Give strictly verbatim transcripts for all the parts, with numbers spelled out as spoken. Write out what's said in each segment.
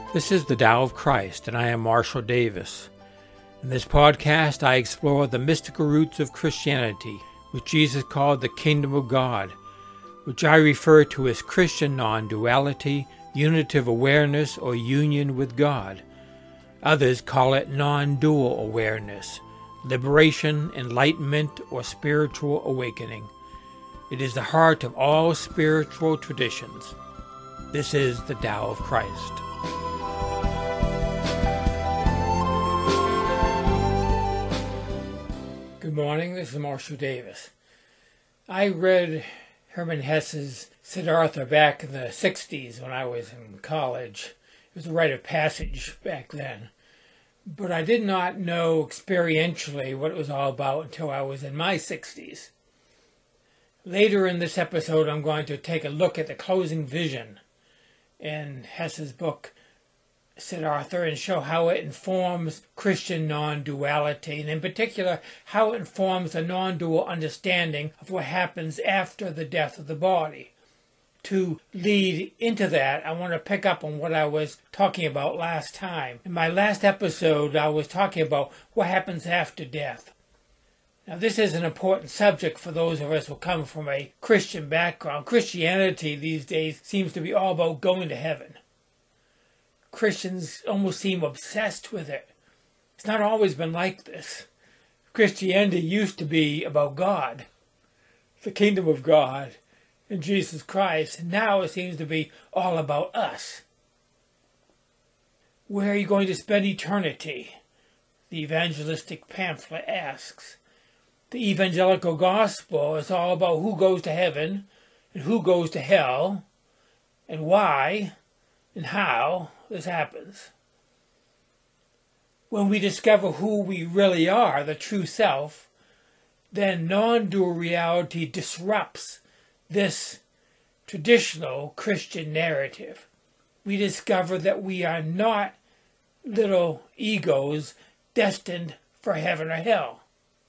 This is the Tao of Christ, and I am Marshall Davis. In this podcast, I explore the mystical roots of Christianity, which Jesus called the Kingdom of God, which I refer to as Christian non-duality, unitive awareness, or union with God. Others call it non-dual awareness, liberation, enlightenment, or spiritual awakening. It is the heart of all spiritual traditions. This is the Tao of Christ. Good morning, this is Marshall Davis. I read Hermann Hesse's Siddhartha back in the sixties when I was in college. It was a rite of passage back then. But I did not know experientially what it was all about until I was in my sixties. Later in this episode, I'm going to take a look at the closing vision in Hesse's book, Siddhartha, and show how it informs Christian non-duality, and in particular, how it informs a non-dual understanding of what happens after the death of the body. To lead into that, I want to pick up on what I was talking about last time. In my last episode, I was talking about what happens after death. Now, this is an important subject for those of us who come from a Christian background. Christianity these days seems to be all about going to heaven. Christians almost seem obsessed with it. It's not always been like this. Christianity used to be about God, the kingdom of God, and Jesus Christ. And now it seems to be all about us. Where are you going to spend eternity? The evangelistic pamphlet asks. The evangelical gospel is all about who goes to heaven and who goes to hell and why and how this happens. When we discover who we really are, the true self, then non-dual reality disrupts this traditional Christian narrative. We discover that we are not little egos destined for heaven or hell.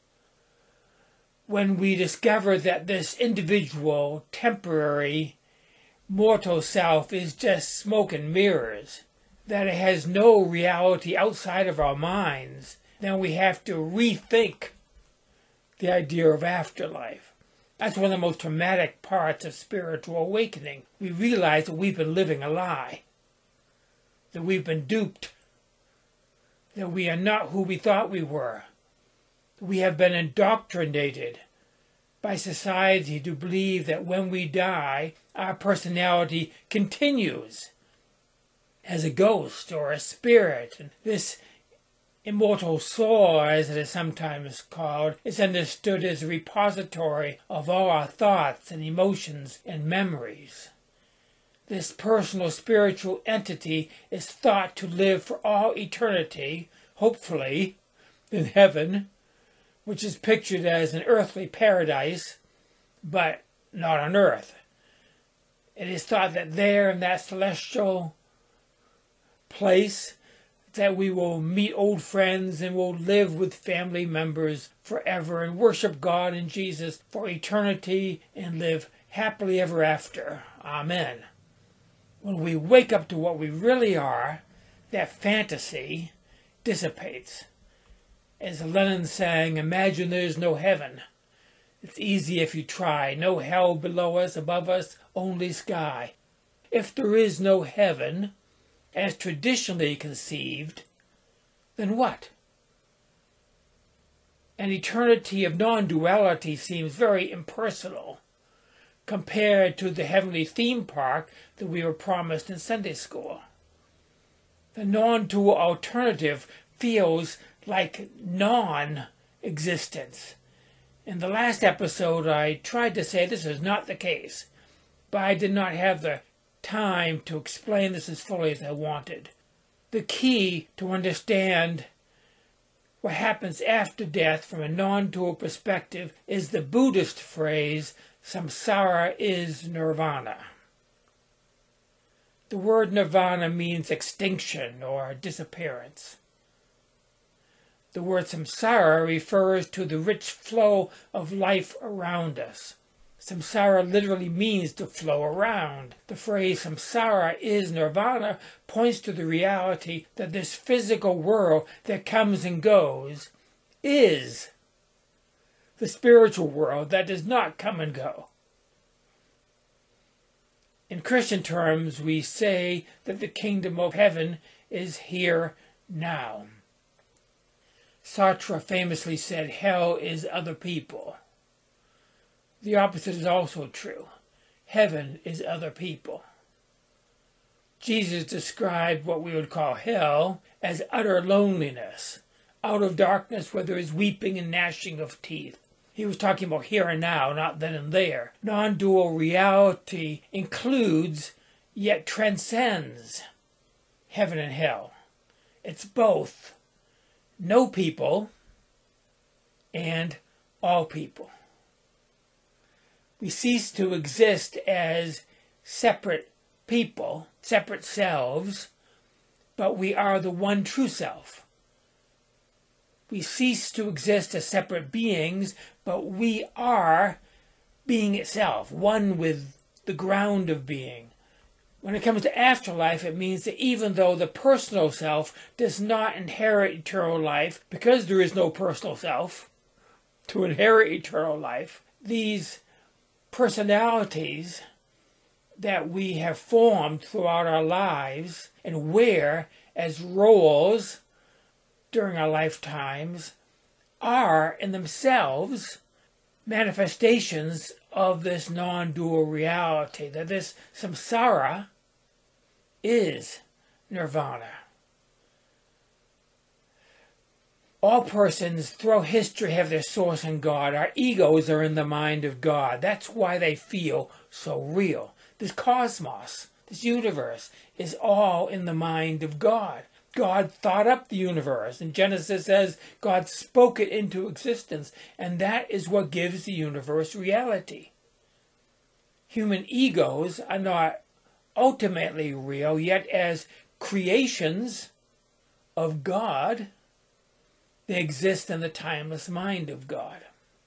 When we discover that this individual, temporary, mortal self is just smoke and mirrors, that it has no reality outside of our minds, then we have to rethink the idea of afterlife. That's one of the most traumatic parts of spiritual awakening. We realize that we've been living a lie, that we've been duped, that we are not who we thought we were. We have been indoctrinated by society to believe that when we die, our personality continues as a ghost or a spirit. And this immortal soul, as it is sometimes called, is understood as a repository of all our thoughts and emotions and memories. This personal spiritual entity is thought to live for all eternity, hopefully, in heaven, which is pictured as an earthly paradise, but not on earth. It is thought that there in that celestial place that we will meet old friends and will live with family members forever and worship God and Jesus for eternity and live happily ever after. Amen. When we wake up to what we really are, that fantasy dissipates. As Lenin sang, imagine there's no heaven. It's easy if you try. No hell below us, above us, only sky. If there is no heaven, as traditionally conceived, then what? An eternity of non-duality seems very impersonal compared to the heavenly theme park that we were promised in Sunday school. The non-dual alternative feels like non-existence. In the last episode, I tried to say this is not the case, but I did not have the time to explain this as fully as I wanted. The key to understand what happens after death from a non-dual perspective is the Buddhist phrase, samsara is nirvana. The word nirvana means extinction or disappearance. The word samsara refers to the rich flow of life around us. Samsara literally means to flow around. The phrase samsara is nirvana points to the reality that this physical world that comes and goes is the spiritual world that does not come and go. In Christian terms, we say that the kingdom of heaven is here now. Sartre famously said, hell is other people. The opposite is also true. Heaven is other people. Jesus described what we would call hell as utter loneliness, out of darkness where there is weeping and gnashing of teeth. He was talking about here and now, not then and there. Non-dual reality includes, yet transcends, heaven and hell. It's both no people and all people. We cease to exist as separate people, separate selves, but we are the one true self. We cease to exist as separate beings, but we are being itself, one with the ground of being. When it comes to afterlife, it means that even though the personal self does not inherit eternal life, because there is no personal self to inherit eternal life, these personalities that we have formed throughout our lives and wear as roles during our lifetimes are in themselves manifestations of this non-dual reality, that this samsara is nirvana. All persons throughout history have their source in God. Our egos are in the mind of God. That's why they feel so real. This cosmos, this universe, is all in the mind of God. God thought up the universe, and Genesis says God spoke it into existence, and that is what gives the universe reality. Human egos are not ultimately real, yet as creations of God, they exist in the timeless mind of God.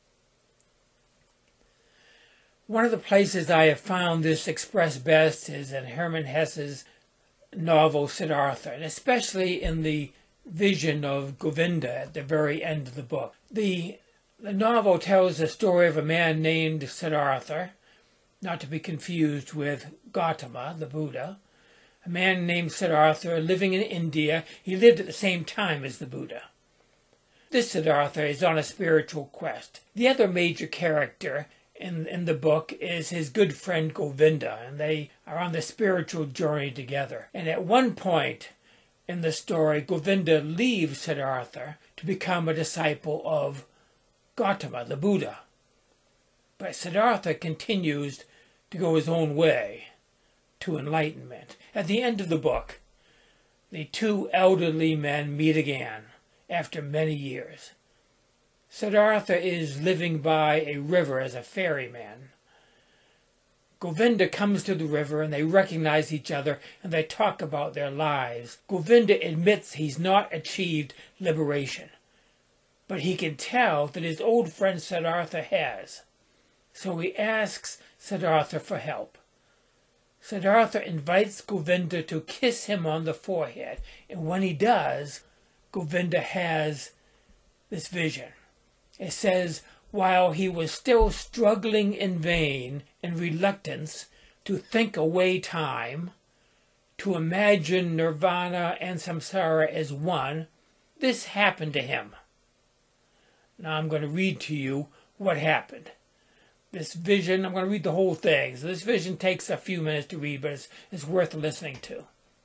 One of the places I have found this expressed best is in Hermann Hesse's novel Siddhartha, and especially in the vision of Govinda at the very end of the book. The, the novel tells the story of a man named Siddhartha, not to be confused with Gautama, the Buddha. A man named Siddhartha living in India. He lived at the same time as the Buddha. This Siddhartha is on a spiritual quest. The other major character in, in the book is his good friend Govinda, and they are on the spiritual journey together. And at one point in the story, Govinda leaves Siddhartha to become a disciple of Gautama, the Buddha. But Siddhartha continues to go his own way to enlightenment. At the end of the book, the two elderly men meet again after many years. Siddhartha is living by a river as a ferryman. Govinda comes to the river and they recognize each other and they talk about their lives. Govinda admits he's not achieved liberation, but he can tell that his old friend Siddhartha has. So he asks Siddhartha for help. Siddhartha invites Govinda to kiss him on the forehead, and when he does, Govinda has this vision. It says, while he was still struggling in vain and reluctance to think away time, to imagine nirvana and samsara as one, this happened to him. Now I'm going to read to you what happened. This vision, I'm going to read the whole thing. So this vision takes a few minutes to read, but it's, it's worth listening to.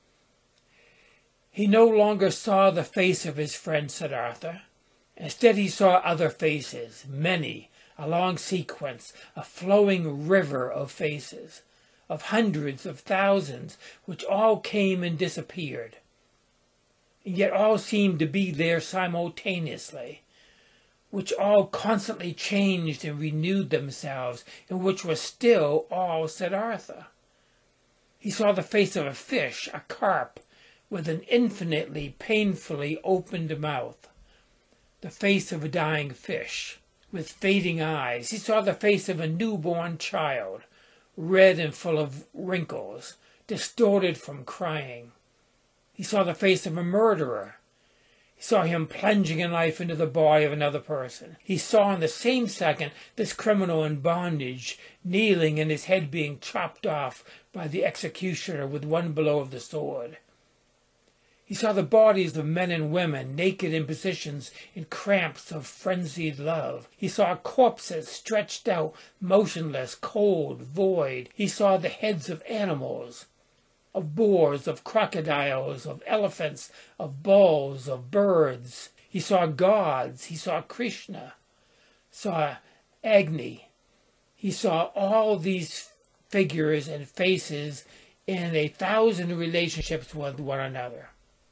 He no longer saw the face of his friend Siddhartha. Instead, he saw other faces, many, a long sequence, a flowing river of faces, of hundreds of thousands, which all came and disappeared. And yet all seemed to be there simultaneously, which all constantly changed and renewed themselves, and which were still all Siddhartha. He saw the face of a fish, a carp, with an infinitely, painfully opened mouth. The face of a dying fish, with fading eyes. He saw the face of a newborn child, red and full of wrinkles, distorted from crying. He saw the face of a murderer. He saw him plunging a knife into the body of another person. He saw in the same second this criminal in bondage, kneeling and his head being chopped off by the executioner with one blow of the sword. He saw the bodies of men and women naked in positions in cramps of frenzied love. He saw corpses stretched out, motionless, cold, void. He saw the heads of animals, of boars, of crocodiles, of elephants, of bulls, of birds. He saw gods. He saw Krishna, saw Agni. He saw all these figures and faces in a thousand relationships with one another,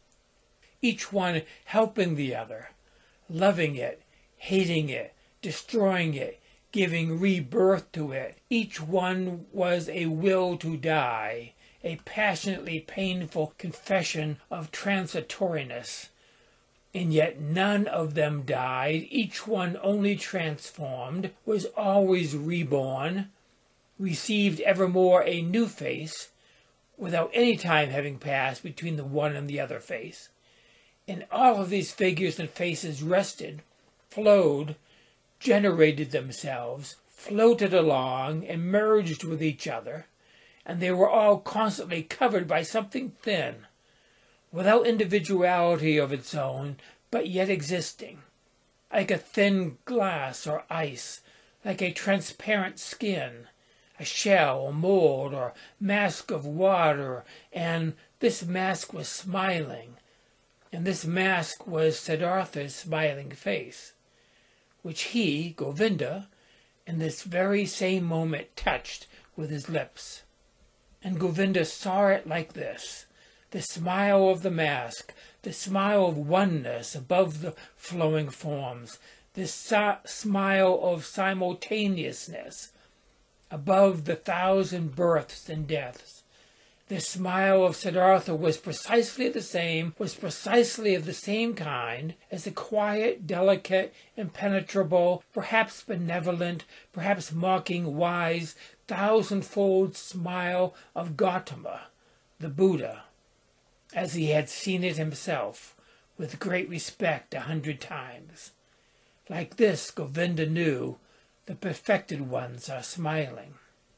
each one helping the other, loving it, hating it, destroying it, giving rebirth to it. Each one was a will to die, a passionately painful confession of transitoriness. And yet none of them died. Each one only transformed, was always reborn, received evermore a new face, without any time having passed between the one and the other face. And all of these figures and faces rested, flowed, generated themselves, floated along, and merged with each other, and they were all constantly covered by something thin, without individuality of its own, but yet existing, like a thin glass or ice, like a transparent skin, a shell or mold or mask of water, and this mask was smiling. And this mask was Siddhartha's smiling face, which he, Govinda, in this very same moment touched with his lips. And Govinda saw it like this, the smile of the mask, the smile of oneness above the flowing forms, this si- smile of simultaneousness above the thousand births and deaths. The smile of Siddhartha was precisely the same, was precisely of the same kind as the quiet, delicate, impenetrable, perhaps benevolent, perhaps mocking, wise, thousandfold smile of Gautama, the Buddha, as he had seen it himself, with great respect a hundred times. Like this, Govinda knew, the perfected ones are smiling.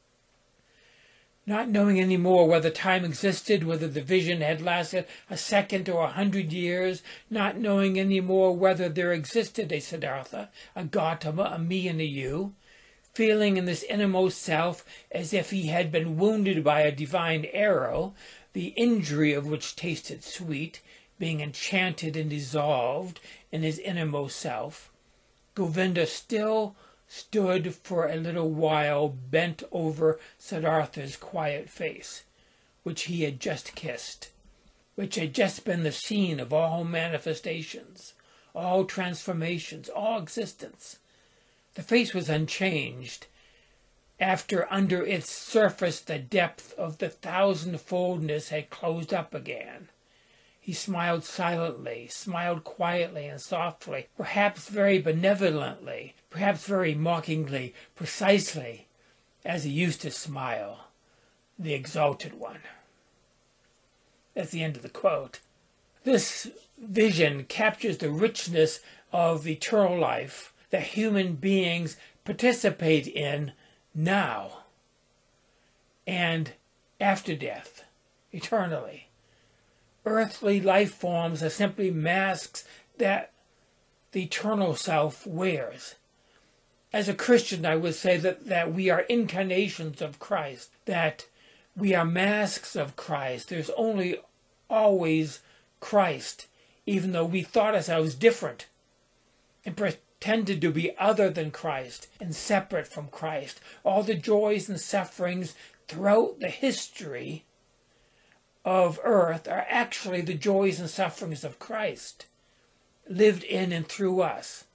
Not knowing any more whether time existed, whether the vision had lasted a second or a hundred years, not knowing any more whether there existed a Siddhartha, a Gautama, a me and a you, feeling in this innermost self as if he had been wounded by a divine arrow, the injury of which tasted sweet, being enchanted and dissolved in his innermost self, Govinda still stood for a little while bent over Siddhartha's quiet face, which he had just kissed, which had just been the scene of all manifestations, all transformations, all existence. The face was unchanged, after under its surface the depth of the thousandfoldness had closed up again. He smiled silently, smiled quietly and softly, perhaps very benevolently, perhaps very mockingly, precisely as he used to smile, the exalted one. That's the end of the quote. This vision captures the richness of eternal life that human beings participate in now and after death, eternally. Earthly life forms are simply masks that the eternal self wears. As a Christian, I would say that, that we are incarnations of Christ, that we are masks of Christ. There's only always Christ, even though we thought ourselves different and pretended to be other than Christ and separate from Christ. All the joys and sufferings throughout the history of earth are actually the joys and sufferings of Christ, lived in and through us.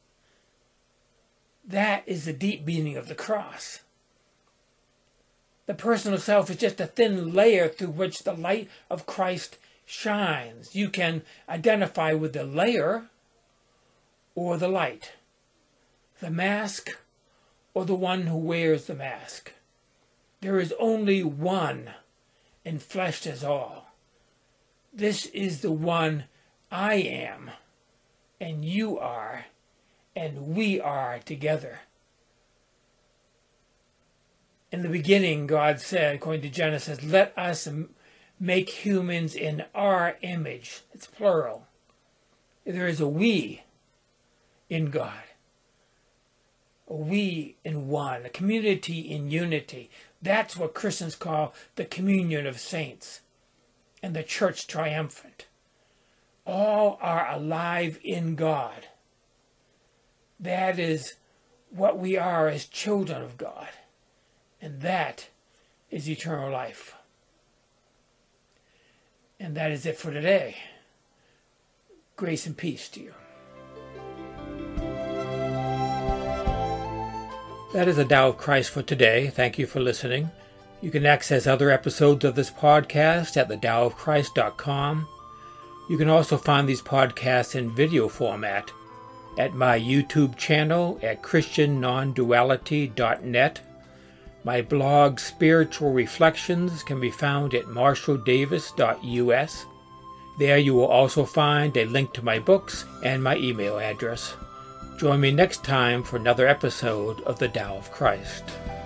That is the deep meaning of the cross. The personal self is just a thin layer through which the light of Christ shines. You can identify with the layer or the light. the mask or the one who wears the mask. There is only one, and flesh is all. This is the one I am, and you are, and we are together. In the beginning, God said, according to Genesis, let us make humans in our image. It's plural. There is a we in God. A we in one, a community in unity. That's what Christians call the communion of saints and the church triumphant. All are alive in God. That is what we are as children of God. And that is eternal life. And that is it for today. Grace and peace to you. That is the Tao of Christ for today. Thank you for listening. You can access other episodes of this podcast at the tao of christ dot com. You can also find these podcasts in video format at my YouTube channel at christian non duality dot net. My blog, Spiritual Reflections, can be found at marshall davis dot u s. There you will also find a link to my books and my email address. Join me next time for another episode of the Tao of Christ.